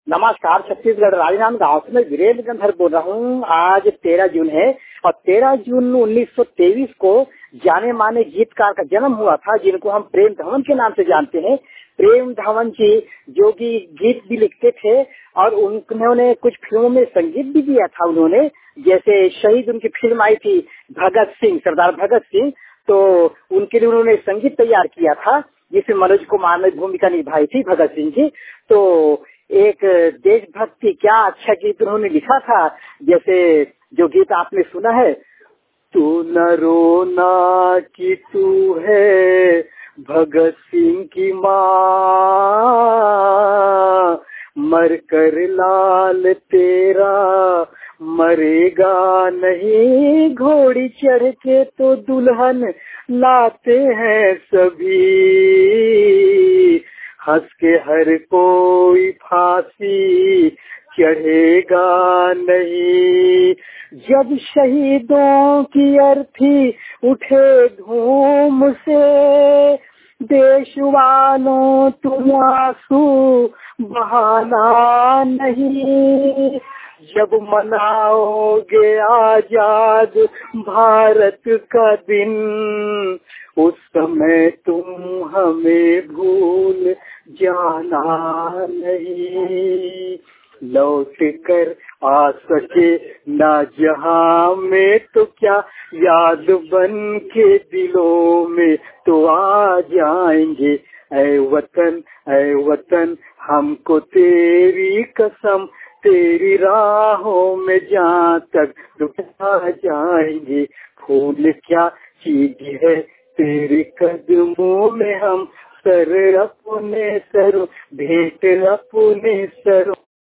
नमस्कार। छत्तीसगढ़ राजनांद गांव से मैं वीरेंद्र गंधर बोल रहा हूँ। आज 13 जून है और 13 जून 1923 को जाने माने गीतकार का जन्म हुआ था, जिनको हम प्रेम धवन के नाम से जानते हैं। प्रेम धवन जी जो कि गीत भी लिखते थे और उन्होंने कुछ फिल्मों में संगीत भी दिया था। उन्होंने जैसे शहीद उनकी फिल्म आई थी भगत सिंह, सरदार भगत सिंह, तो उनके लिए उन्होंने संगीत तैयार किया था जिसमें मनोज कुमार ने भूमिका निभाई थी भगत सिंह जी। तो एक देशभक्ति क्या अच्छा गीत उन्होंने लिखा था, जैसे जो गीत आपने सुना है, तू न रोना कि तू है भगत सिंह की माँ, मर कर लाल तेरा मरेगा नहीं, घोड़ी चढ़ के तो दुल्हन लाते हैं सभी, हंस के हर कोई फांसी चढ़ेगा नहीं, जब शहीदों की अर्थी उठे धूम से, देश वालों तुम आंसू बहाना नहीं, जब मनाओगे आजाद भारत का दिन, उस समय तुम हमें भूल जाना नहीं, लौट कर आ सके ना जहां में तो क्या, याद बन के दिलों में तो आ जाएंगे, ऐ वतन हमको तेरी कसम, तेरी राहों में जहाँ तक डूबा जाएंगे, फूल क्या चीज है तेरे कदमों में, हम सर अपने सरों भेंट अपने सरों